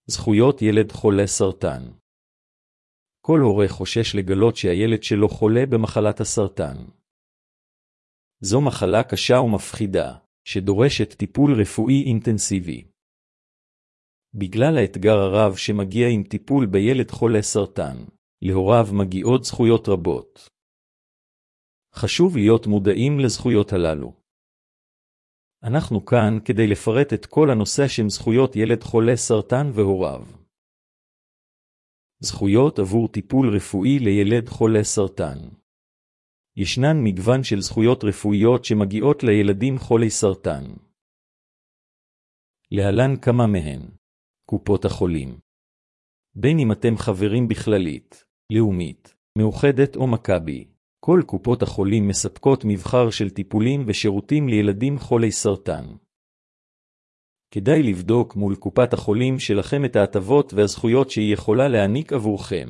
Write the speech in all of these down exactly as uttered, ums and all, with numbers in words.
זכויות ילד חולה סרטן. כל הורה חושש לגלות שהילד שלו חולה במחלת הסרטן. זו מחלה קשה ומפחידה, שדורשת טיפול רפואי אינטנסיבי. בגלל האתגר הרב שמגיע עם טיפול בילד חולה סרטן, להוריו מגיעות זכויות רבות. חשוב להיות מודעים לזכויות הללו. אנחנו כאן כדי לפרט את כל הנושא של זכויות ילד חולה סרטן והוריו. זכויות עבור טיפול רפואי לילד חולה סרטן. ישנן מגוון של זכויות רפואיות שמגיעות לילדים חולי סרטן. להלן כמה מהן. קופות החולים. בין אם אתם חברים בכללית, לאומית, מאוחדת או מכבי, כל קופות החולים מספקות מבחר של טיפולים ושירותים לילדים חולי סרטן. כדאי לבדוק מול קופת החולים שלכם את ההטבות והזכויות שהיא יכולה להעניק עבורכם.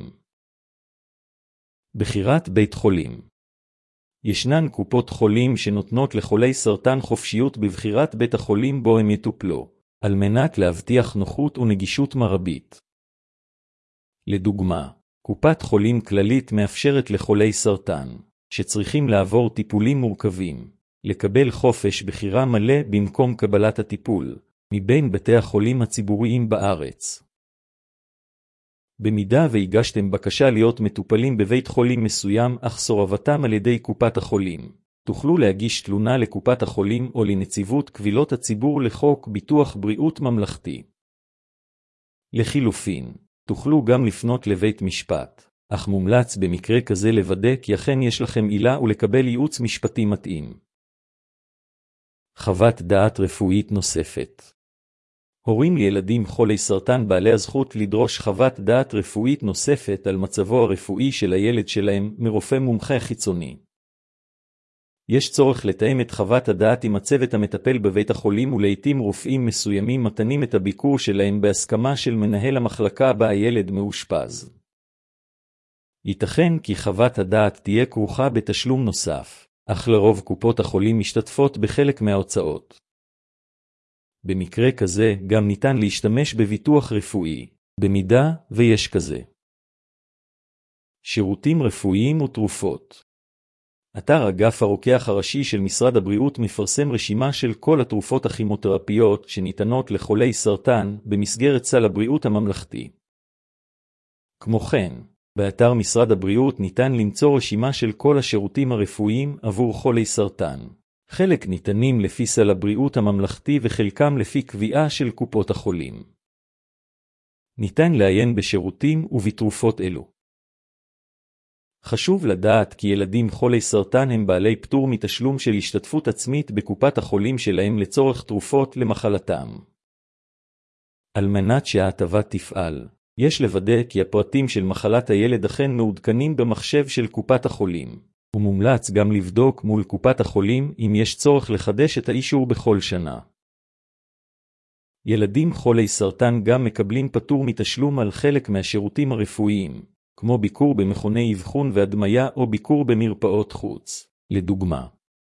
בחירת בית חולים. ישנן קופות חולים שנותנות לחולי סרטן חופשיות בבחירת בית החולים בו הם יטופלו, על מנת להבטיח נוחות ונגישות מרבית. לדוגמה, קופת חולים כללית מאפשרת לחולי סרטן, שצריכים לעבור טיפולים מורכבים, לקבל חופש בחירה מלא במקום קבלת הטיפול, מבין בתי החולים הציבוריים בארץ. במידה והגשתם בקשה להיות מטופלים בבית חולים מסוים אך סורבתם על ידי קופת החולים, תוכלו להגיש תלונה לקופת החולים או לנציבות קבילות הציבור לחוק ביטוח בריאות ממלכתי. לחילופין, תוכלו גם לפנות לבית משפט, אך מומלץ במקרה כזה לוודא כי אכן יש לכם עילה ולקבל ייעוץ משפטי מתאים. חוות דעת רפואית נוספת. הורים לילדים חולי סרטן בעלי הזכות לדרוש חוות דעת רפואית נוספת על מצבו הרפואי של הילד שלהם מרופא מומחה חיצוני. יש צורך לתאם את חוות הדעת עם הצוות המטפל בבית החולים, ולעיתים רופאים מסוימים מתנים את הביקור שלהם בהסכמה של מנהל המחלקה בה הילד מאושפז. ייתכן כי חוות הדעת תהיה כרוכה בתשלום נוסף, אך לרוב קופות החולים משתתפות בחלק מההוצאות. במקרה כזה גם ניתן להשתמש בביטוח רפואי, במידה ויש כזה. שירותים רפואיים ותרופות. אתר אגף הרוקח הראשי של משרד הבריאות מפרסם רשימה של כל התרופות הכימותרפיות שניתנות לחולי סרטן במסגרת סל הבריאות הממלכתי. כמו כן, באתר משרד הבריאות ניתן למצוא רשימה של כל השירותים הרפואיים עבור חולי סרטן. חלק ניתנים לפי סל הבריאות הממלכתי וחלקם לפי קביעה של קופות החולים. ניתן לעיין בשירותים ובתרופות אלו. חשוב לדעת כי ילדים חולי סרטן הם בעלי פטור מתשלום של השתתפות עצמית בקופת החולים שלהם לצורך תרופות למחלתם. על מנת שההטבה תפעל, יש לוודא כי הפרטים של מחלת הילד אכן מעודכנים במחשב של קופת החולים, ומומלץ גם לבדוק מול קופת החולים אם יש צורך לחדש את האישור בכל שנה. ילדים חולי סרטן גם מקבלים פטור מתשלום על חלק מהשירותים הרפואיים, כמו ביקור במכוני אבחון והדמיה או ביקור במרפאות חוץ, לדוגמה.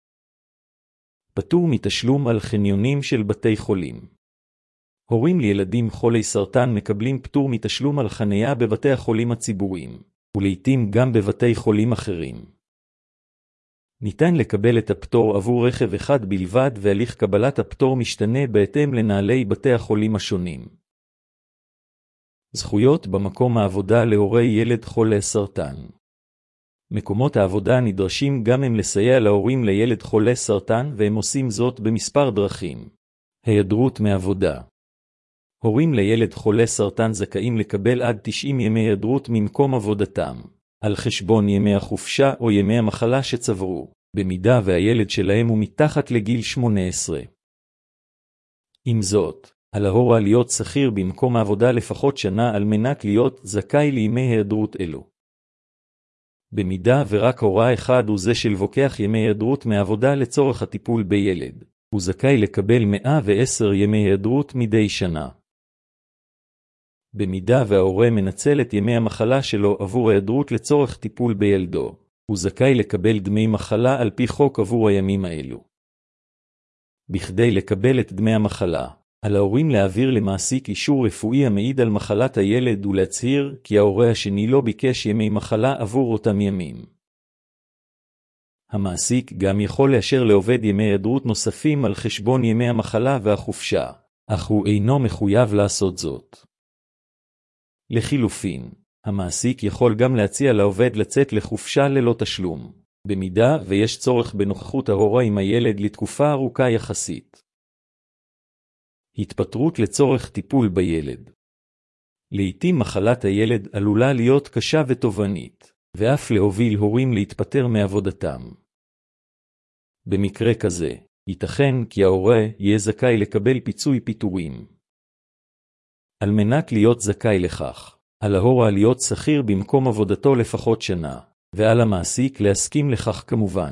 פטור מתשלום על חניונים של בתי חולים. הורים לילדים חולי סרטן מקבלים פטור מתשלום על חניה בבתי החולים הציבוריים, ולעיתים גם בבתי חולים אחרים. ניתן לקבל את הפטור עבור רכב אחד בלבד, והליך קבלת הפטור משתנה בהתאם לנהלי בתי החולים השונים. זכויות במקום העבודה להורי ילד חולה סרטן. מקומות העבודה נדרשים גם הם לסייע להורים לילד חולה סרטן, והם עושים זאת במספר דרכים. היעדרות מעבודה. הורים לילד חולה סרטן זכאים לקבל עד תשעים ימי היעדרות ממקום עבודתם, על חשבון ימי החופשה או ימי המחלה שצברו, במידה והילד שלהם הוא מתחת לגיל שמונה עשרה. עם זאת, על ההורה להיות שכיר במקום העבודה לפחות שנה על מנת להיות זכאי לימי היעדרות אלו. במידה ורק הורה אחד הוא זה שלוקח ימי היעדרות מעבודה לצורך הטיפול בילד, הוא זכאי לקבל מאה ועשרה ימי היעדרות מדי שנה. במידה וההורה מנצל את ימי המחלה שלו עבור היעדרות לצורך טיפול בילדו, הוא זכאי לקבל דמי מחלה על פי חוק עבור הימים האלו. בכדי לקבל את דמי המחלה, על ההורים להעביר למעסיק אישור רפואי המעיד על מחלת הילד ולהצהיר כי ההורה השני לא ביקש ימי מחלה עבור אותם ימים. המעסיק גם יכול לאשר לעובד ימי היעדרות נוספים על חשבון ימי המחלה והחופשה, אך הוא אינו מחויב לעשות זאת. לחילופין, המעסיק יכול גם להציע לעובד לצאת לחופשה ללא תשלום, במידה ויש צורך בנוכחות ההורה עם הילד לתקופה ארוכה יחסית. התפטרות לצורך טיפול בילד. לעתים מחלת הילד עלולה להיות קשה ותובענית, ואף להוביל הורים להתפטר מעבודתם. במקרה כזה, ייתכן כי ההורה יהיה זכאי לקבל פיצוי פיטורים. על מנת להיות זכאי לכך, על ההורה להיות שכיר במקום עבודתו לפחות שנה, ועל המעסיק להסכים לכך כמובן.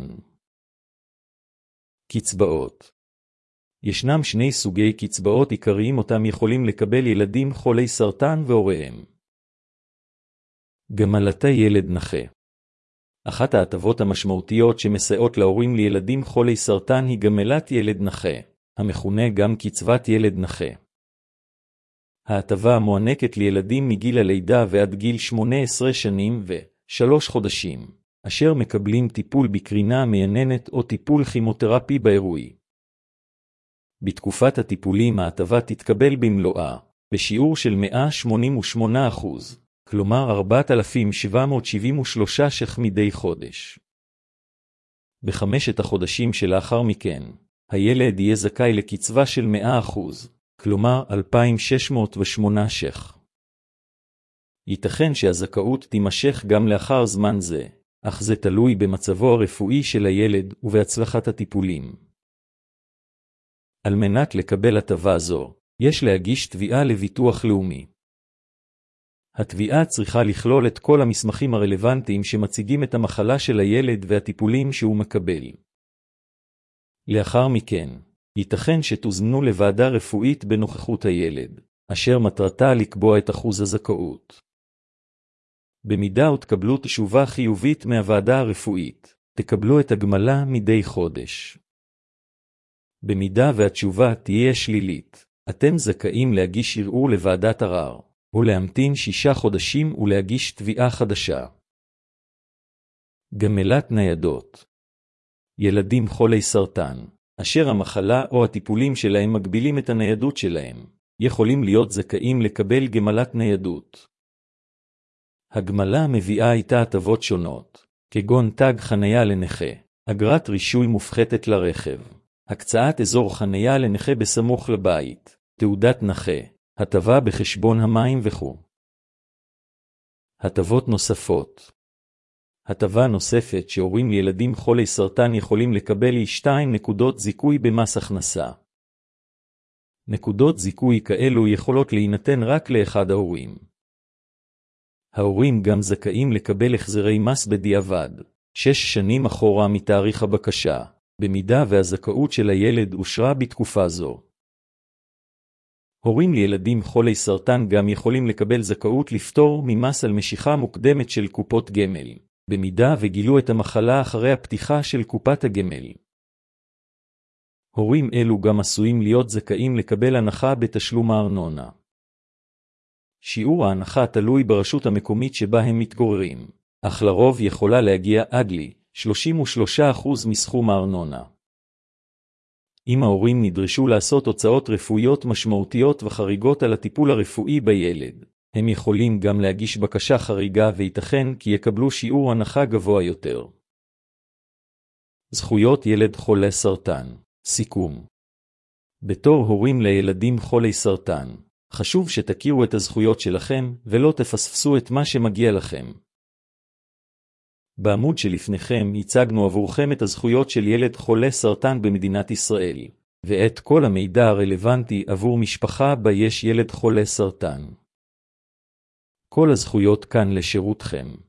קצבאות. ישנם שני סוגי קצבאות עיקריים אותם יכולים לקבל ילדים חולי סרטן והוריהם. גמלת ילד נכה. אחת ההטבות המשמעותיות שמסייעות להורים לילדים חולי סרטן היא גמלת ילד נכה, המכונה גם קצבת ילד נכה. ההטבה מוענקת לילדים מגיל הלידה ועד גיל שמונה עשרה שנים ושלוש חודשים, אשר מקבלים טיפול בקרינה מייננת או טיפול כימותרפי בעירוי. בתקופת הטיפולים ההטבה תתקבל במלואה, בשיעור של מאה שמונים ושמונה אחוז, כלומר ארבעת אלפים שבע מאות שבעים ושלושה ש"ח מדי חודש. בחמשת החודשים שלאחר מכן, הילד יהיה זכאי לקצבה של מאה אחוז, כלומר אלפיים שש מאות ושמונה ש"ח. ייתכן שהזכאות תימשך גם לאחר זמן זה, אך זה תלוי במצבו הרפואי של הילד ובהצלחת הטיפולים. על מנת לקבל הטבה זו, יש להגיש תביעה לביטוח לאומי. התביעה צריכה לכלול את כל המסמכים הרלוונטיים שמציגים את המחלה של הילד והטיפולים שהוא מקבל. לאחר מכן, ייתכן שתוזמנו לוועדה רפואית בנוכחות הילד, אשר מטרתה לקבוע את אחוז הזכאות. במידה ותקבלו תשובה חיובית מהוועדה הרפואית, תקבלו את הגמלה מדי חודש. במידה והתשובה תהיה שלילית, אתם זכאים להגיש ערעור לוועדת ערר, או להמתין שישה חודשים ולהגיש תביעה חדשה. גמלת ניידות. ילדים חולי סרטן, אשר המחלה או הטיפולים שלהם מגבילים את הניידות שלהם, יכולים להיות זכאים לקבל גמלת ניידות. הגמלה מביאה איתה הטבות שונות, כגון תג חניה לנכה, אגרת רישוי מופחתת לרכב, הקצאת אזור חניה לנכה בסמוך לבית, תעודת נכה, הטבה בחשבון המים וכו'. הטבות נוספות. הטבה נוספת שהורים לילדים חולי סרטן יכולים לקבל היא שתיים נקודות זיכוי במס הכנסה. נקודות זיכוי כאלו יכולות להינתן רק לאחד ההורים. ההורים גם זכאים לקבל החזרי מס בדיעבד, שש שנים אחורה מתאריך הבקשה, במידה והזכאות של הילד אושרה בתקופה זו. הורים לילדים חולי סרטן גם יכולים לקבל זכאות לפטור ממס על משיכה מוקדמת של קופות גמל, במידה וגילו את המחלה אחרי הפתיחה של קופת הגמל. הורים אלו גם עשויים להיות זכאים לקבל הנחה בתשלום הארנונה. שיעור ההנחה תלוי ברשות המקומית שבה הם מתגוררים, אך לרוב יכולה להגיע עד ל-שלושים ושלושה אחוז מסכום הארנונה. אם ההורים נדרשו לעשות הוצאות רפואיות משמעותיות וחריגות על הטיפול הרפואי בילד, הם יכולים גם להגיש בקשה חריגה וייתכן כי יקבלו שיעור הנחה גבוה יותר. זכויות ילד חולה סרטן. סיכום. בתור הורים לילדים חולי סרטן, חשוב שתכירו את הזכויות שלכם ולא תפספסו את מה שמגיע לכם. בעמוד שלפניכם הצגנו עבורכם את הזכויות של ילד חולה סרטן במדינת ישראל, ואת כל המידע הרלוונטי עבור משפחה בה יש ילד חולה סרטן. כל הזכויות כאן לשירותכם.